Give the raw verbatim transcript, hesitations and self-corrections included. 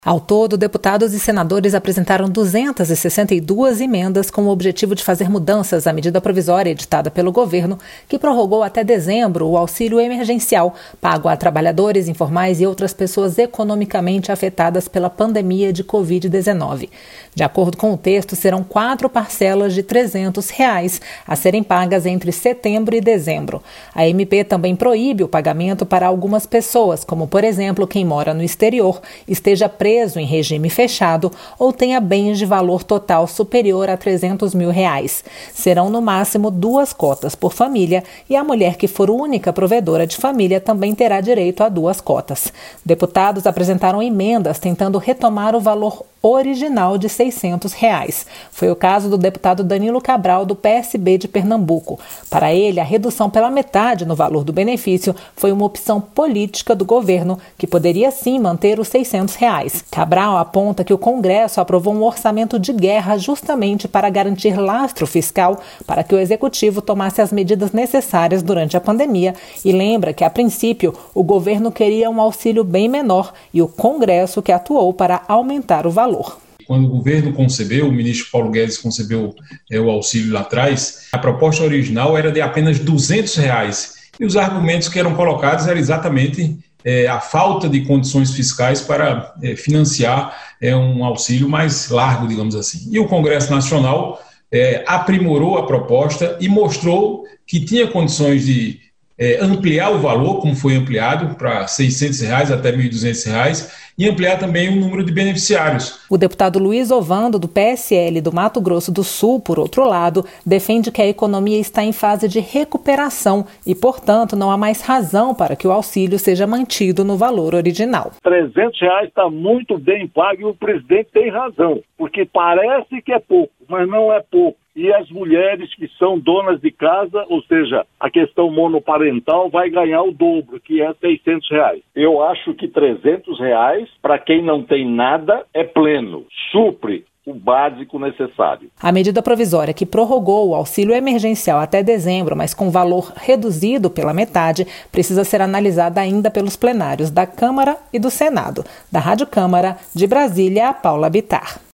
Ao todo, deputados e senadores apresentaram duzentas e sessenta e duas emendas com o objetivo de fazer mudanças à medida provisória editada pelo governo, que prorrogou até dezembro o auxílio emergencial pago a trabalhadores informais e outras pessoas economicamente afetadas pela pandemia de covid dezenove. De acordo com o texto, serão quatro parcelas de trezentos reais a serem pagas entre setembro e dezembro. A M P também proíbe o pagamento para algumas pessoas, como, por exemplo, quem mora no exterior, esteja preso preso em regime fechado ou tenha bens de valor total superior a trezentos mil reais. Serão no máximo duas cotas por família e a mulher que for única provedora de família também terá direito a duas cotas. Deputados apresentaram emendas tentando retomar o valor original de seiscentos reais. Foi o caso do deputado Danilo Cabral, do P S B de Pernambuco. Para ele, a redução pela metade no valor do benefício foi uma opção política do governo, que poderia sim manter os seiscentos reais. Cabral aponta que o Congresso aprovou um orçamento de guerra justamente para garantir lastro fiscal para que o Executivo tomasse as medidas necessárias durante a pandemia e lembra que, a princípio, o governo queria um auxílio bem menor e o Congresso que atuou para aumentar o valor. Quando o governo concebeu, o ministro Paulo Guedes concebeu é, o auxílio lá atrás, a proposta original era de apenas duzentos reais. E os argumentos que eram colocados eram exatamente é, a falta de condições fiscais para é, financiar é, um auxílio mais largo, digamos assim. E o Congresso Nacional é, aprimorou a proposta e mostrou que tinha condições de é, ampliar o valor, como foi ampliado para seiscentos reais até mil e duzentos reais, e ampliar também o número de beneficiários. O deputado Luiz Ovando, do P S L do Mato Grosso do Sul, por outro lado, defende que a economia está em fase de recuperação e, portanto, não há mais razão para que o auxílio seja mantido no valor original. trezentos reais está muito bem pago e o presidente tem razão, porque parece que é pouco, mas não é pouco. E as mulheres que são donas de casa, ou seja, a questão monoparental, vai ganhar o dobro, que é seiscentos reais. Eu acho que trezentos reais, para quem não tem nada, é pleno, supre o básico necessário. A medida provisória que prorrogou o auxílio emergencial até dezembro, mas com valor reduzido pela metade, precisa ser analisada ainda pelos plenários da Câmara e do Senado. Da Rádio Câmara, de Brasília, Paula Bittar.